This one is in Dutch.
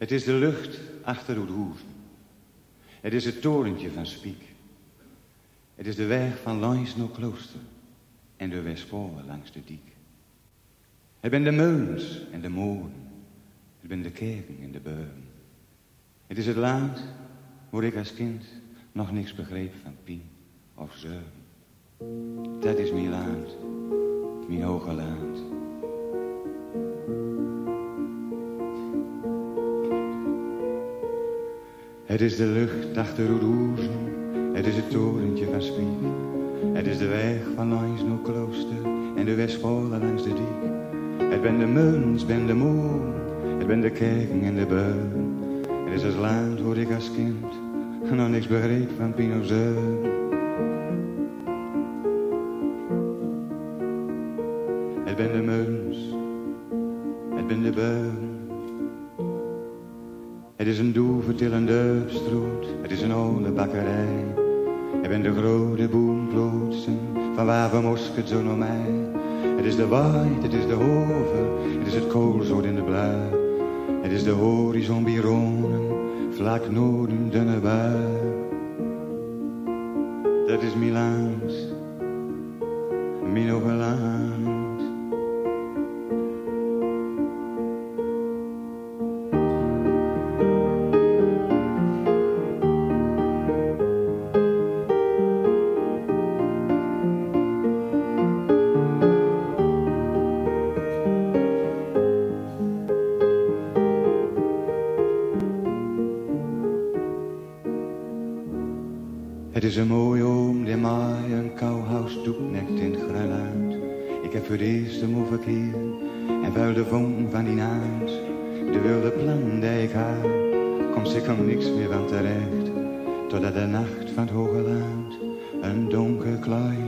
Het is de lucht achter Oudhoeven. Het is het torentje van Spiek. Het is de weg van langs naar Klooster en de Westpolen langs de diek. Het ben de meulens en de molen. Het ben de kerken en de beuren. Het is het land waar ik als kind nog niks begreep van pien of zeuren. Dat is mijn land, mijn hoge land. Het is de lucht achter Oudhoeven, het is het torentje van Spiek. Het is de weg van langs naar Klooster en de Westpolen langs de diek. Het ben de meulens, ben de molen, het ben de kerken en de beuren. Het is het land waar ik als kind nog niks begreep van pien of zeuren. Het ben de meulens, het ben de beuren. Het is een doevertillende stroot, het is een oude bakkerij. Het ben de grote boomplotsen van Wavenmosket zo naar mij. Het is de waait, het is de hover, het is het koolzoot in de blauw. Het is de horizon bironen, vlak noorden dunne bui. Dat is mijn land, mijn hoge land. Het is een mooie oom die mij een kouhuis toeknekt in het Grunland. Ik heb voor het eerst hem overkeer en vuil de vonk van die naad. De wilde plan die ik had, komt zeker niks meer van terecht. Totdat de nacht van het hoge land een donker klein